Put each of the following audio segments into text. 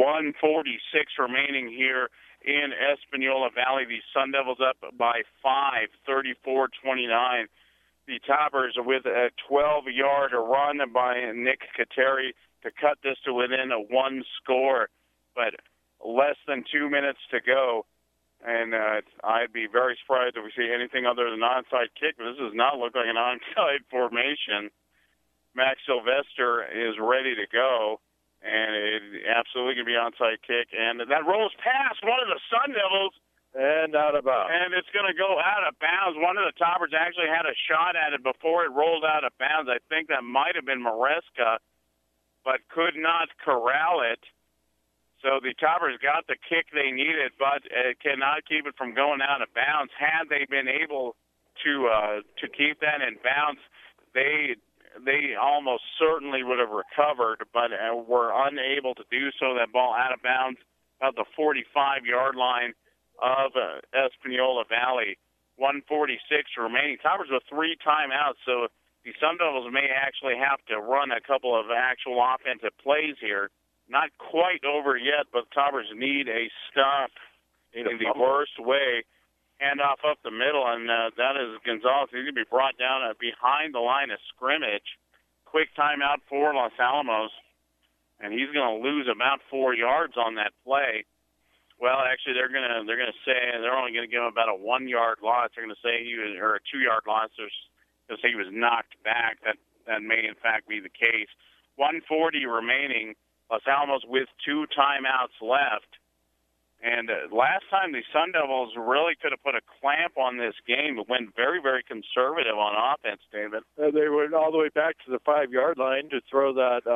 1:46 remaining here in Espanola Valley. The Sun Devils up by 5, 34-29. The Toppers with a 12-yard run by Nick Kateri to cut this to within a one score, but less than 2 minutes to go. And I'd be very surprised if we see anything other than an onside kick. But this does not look like an onside formation. Max Sylvester is ready to go, and it absolutely can be onside kick. And that rolls past one of the Sun Devils. And out of bounds. And it's going to go out of bounds. One of the Toppers actually had a shot at it before it rolled out of bounds. I think that might have been Maresca, but could not corral it. So the Toppers got the kick they needed, but cannot keep it from going out of bounds. Had they been able to keep that in bounds, they almost certainly would have recovered, but were unable to do so. That ball out of bounds at the 45-yard line of Espanola Valley. 1:46 remaining. Toppers with 3 timeouts, so the Sun Devils may actually have to run a couple of actual offensive plays here. Not quite over yet, but Toppers need a stop in the worst way. Handoff up the middle, and that is Gonzalez. He's going to be brought down behind the line of scrimmage. Quick timeout for Los Alamos, and he's going to lose about 4 yards on that play. Well, actually, they're gonna say they're only going to give him about a 1 yard loss. They're going to say or a 2 yard loss. They're going to say he was knocked back. That may in fact be the case. 1:40 remaining. Los Alamos with 2 timeouts left. And last time the Sun Devils really could have put a clamp on this game, but went very, very conservative on offense, David. They went all the way back to the 5 yard line to throw that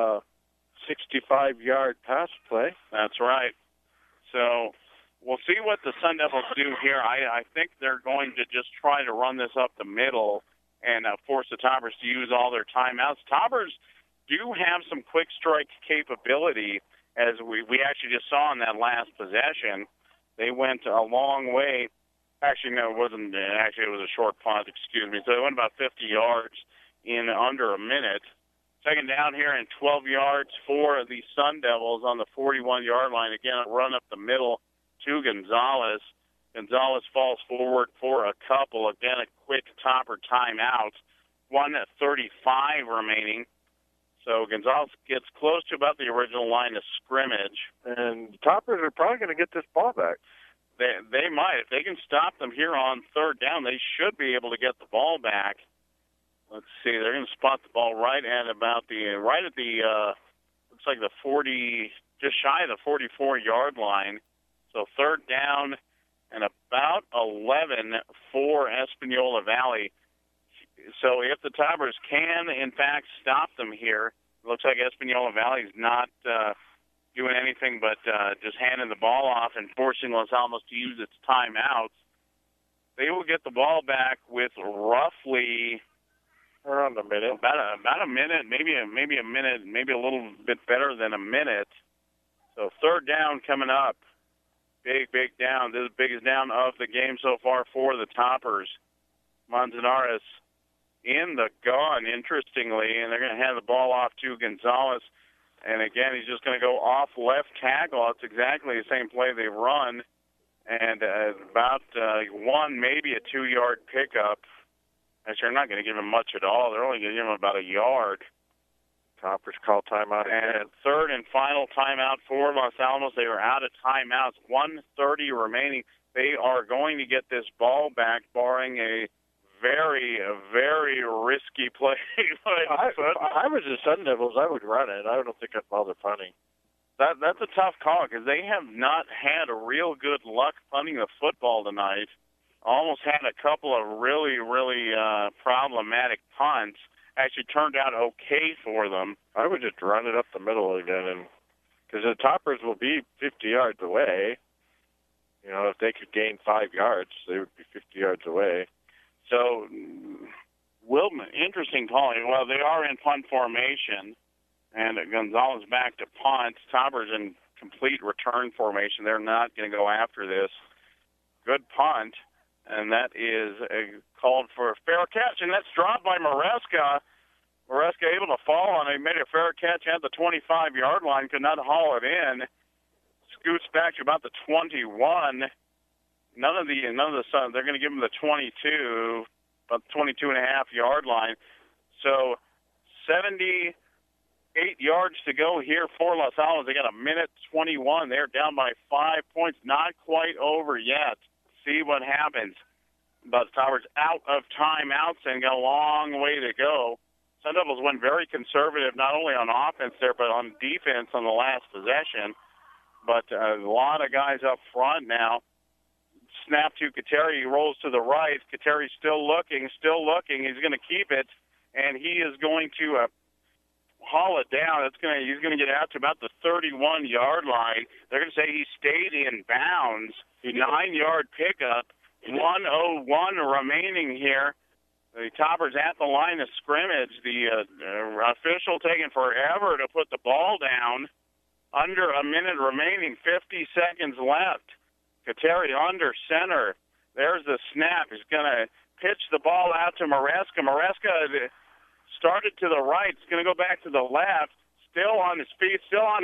65-yard pass play. That's right. So we'll see what the Sun Devils do here. I think they're going to just try to run this up the middle and force the Toppers to use all their timeouts. Toppers do have some quick strike capability, as we actually just saw in that last possession. They went a long way. Actually, no, it wasn't. Actually, it was a short punt, excuse me. So they went about 50 yards in under a minute. Second down here and 12 yards for the Sun Devils on the 41-yard line. Again, a run up the middle to Gonzalez. Gonzalez falls forward for a couple. Again, a quick Topper timeout. 1:35 remaining. So Gonzalez gets close to about the original line of scrimmage. And the Toppers are probably going to get this ball back. They might. If they can stop them here on third down, they should be able to get the ball back. Let's see. They're going to spot the ball right at the looks like the 40, just shy of the 44-yard line. So third down and about 11 for Espanola Valley. So if the Toppers can, in fact, stop them here, it looks like Espanola Valley is not doing anything but just handing the ball off and forcing Los Alamos to use its timeouts. They will get the ball back with roughly around a minute, about a minute, maybe a minute, maybe a little bit better than a minute. So third down coming up, big down. This is the biggest down of the game so far for the Toppers. Manzanares in the gun, interestingly, and they're going to hand the ball off to Gonzalez. And again, he's just going to go off left tackle. It's exactly the same play they run, and about maybe a 2 yard pickup. Actually, they're not going to give him much at all. They're only going to give him about a yard. Toppers call timeout. And third and final timeout for Los Alamos. They are out of timeouts. 1:30 remaining. They are going to get this ball back, barring a very, very risky play. If I was the Sun Devils, I would run it. I don't think I'd bother punting. That's a tough call because they have not had a real good luck punting the football tonight. Almost had a couple of really, really problematic punts. Actually turned out okay for them. I would just run it up the middle again, because the Toppers will be 50 yards away. You know, if they could gain 5 yards, they would be 50 yards away. So, interesting call. Well, they are in punt formation, and Gonzalez back to punt. Toppers in complete return formation. They're not going to go after this. Good punt, and that is called for a fair catch, and that's dropped by Maresca. Maresca able to fall on it. He made a fair catch at the 25-yard line, could not haul it in. scoots back to about the 21. None of the Suns, they're going to give him the 22, about the 22.5-yard line. So 78 yards to go here for Los Alamos. They got a minute 21. They're down by 5 points. Not quite over yet. See what happens. But Towers out of timeouts and got a long way to go. Sun Devils went very conservative, not only on offense there, but on defense on the last possession. But a lot of guys up front now. Snap to Kateri. He rolls to the right. Kateri's still looking. He's going to keep it, and he is going to haul it down. He's going to get out to about the 31-yard line. They're going to say he stayed in bounds. 9-yard pickup. 1:01 remaining here. The Toppers at the line of scrimmage. The official taking forever to put the ball down. Under a minute remaining. 50 seconds left. Kateri under center. There's the snap. He's going to pitch the ball out to Maresca. Maresca started to the right. It's going to go back to the left. Still on his feet. Put out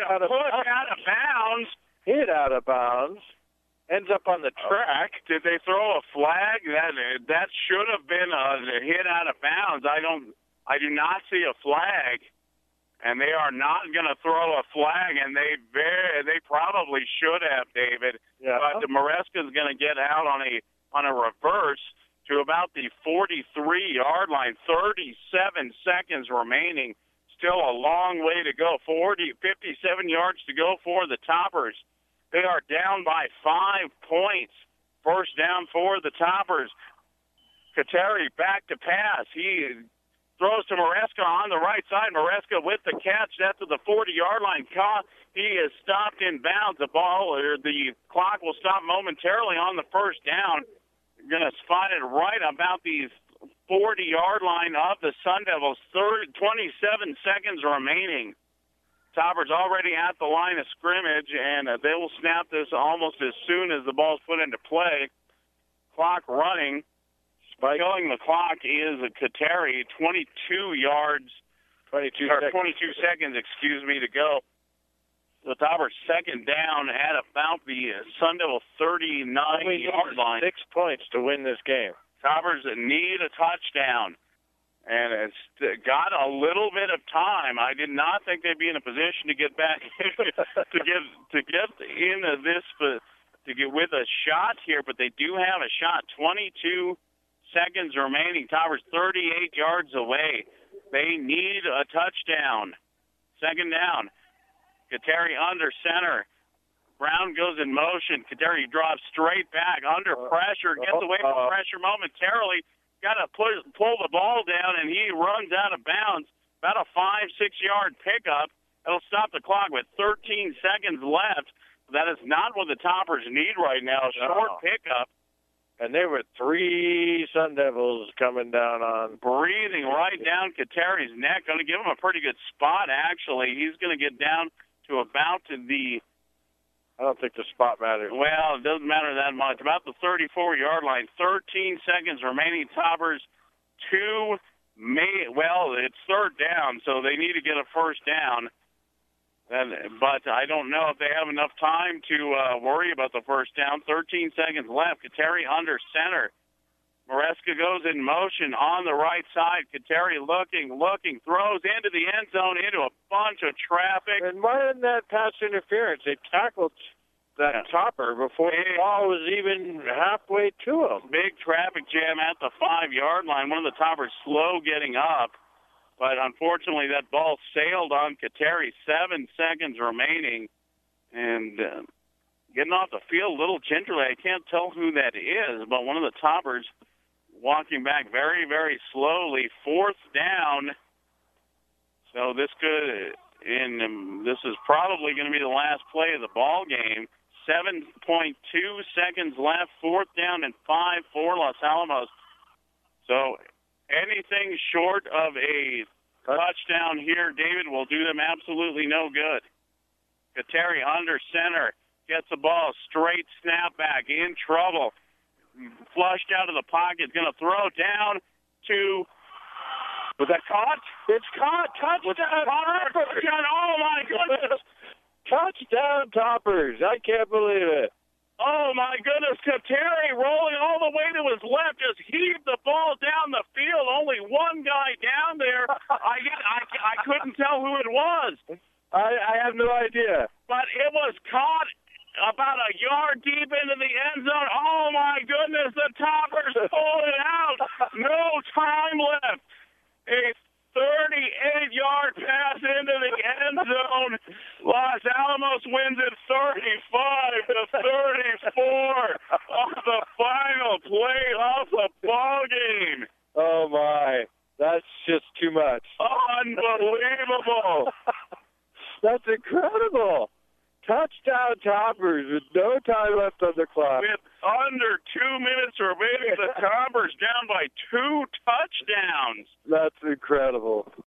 of bounds. Hit out of bounds. Ends up on the track. Did they throw a flag? That should have been a hit out of bounds. I do not see a flag, and they are not going to throw a flag, and they probably should have, David. Yeah. But Maresca is going to get out on a reverse to about the 43-yard line. 37 seconds remaining. Still a long way to go. 57 yards to go for the Toppers. They are down by 5 points. First down for the Toppers. Kateri back to pass. He throws to Maresca on the right side. Maresca with the catch. That's at the 40-yard line. He is stopped in bounds. The clock will stop momentarily on the first down. You're going to spot it right about the 40-yard line of the Sun Devils. 27 seconds remaining. Toppers already at the line of scrimmage, and they will snap this almost as soon as the ball's put into play. Clock running. Killing the clock is Kateri. 22 seconds, to go. The Toppers second down at about the Sun Devil 39-yard line. 6 points to win this game. Toppers need a touchdown. And it's got a little bit of time. I did not think they'd be in a position to get back to get into this to get with a shot here, but they do have a shot. 22 seconds remaining. Toppers 38 yards away. They need a touchdown. Second down. Kateri under center. Brown goes in motion. Kateri drops straight back under pressure. Gets away from pressure momentarily. Got to pull the ball down, and he runs out of bounds. About a 5-6 yard pickup. It'll stop the clock with 13 seconds left. That is not what the Toppers need right now. Short pickup. And there were 3 Sun Devils coming down on. Breathing right down Kateri's neck. Going to give him a pretty good spot, actually. He's going to get down to about the... I don't think the spot matters. Well, it doesn't matter that much. About the 34-yard line. 13 seconds remaining. Toppers it's third down, so they need to get a first down. But I don't know if they have enough time to worry about the first down. 13 seconds left. Kateri under center. Maresca goes in motion on the right side. Kateri looking, throws into the end zone, into a bunch of traffic. And why didn't that pass interference? They tackled that Topper before the ball was even halfway to him. Big traffic jam at the 5-yard line. One of the Toppers slow getting up. But unfortunately, that ball sailed on Kateri. 7 seconds remaining. And getting off the field a little gingerly. I can't tell who that is, but one of the Toppers walking back very, very slowly. Fourth down. So this is probably going to be the last play of the ball game. 7.2 seconds left. Fourth down and 5 for Los Alamos. So anything short of a touchdown here, David, will do them absolutely no good. Kateri under center. Gets the ball. Straight snap back. In trouble. Flushed out of the pocket. Going to throw down to... Was that caught? It's caught. Touchdown. Touchdown. Oh, my goodness. Touchdown Toppers. I can't believe it. Oh, my goodness. Kateri rolling all the way to his left, just heaved the ball down the field. Only one guy down there. I couldn't tell who it was. I have no idea. But it was caught about a yard deep into the end zone. Oh, my goodness. The Toppers pulled it out. No time left. A 38-yard pass into the end zone. Los Alamos wins it 35-34 on the final play of the ball game. Oh, my. That's just too much. Unbelievable. That's incredible. Touchdown Toppers with no time left on the clock. With under 2 minutes remaining, the Toppers down by 2 touchdowns. That's incredible.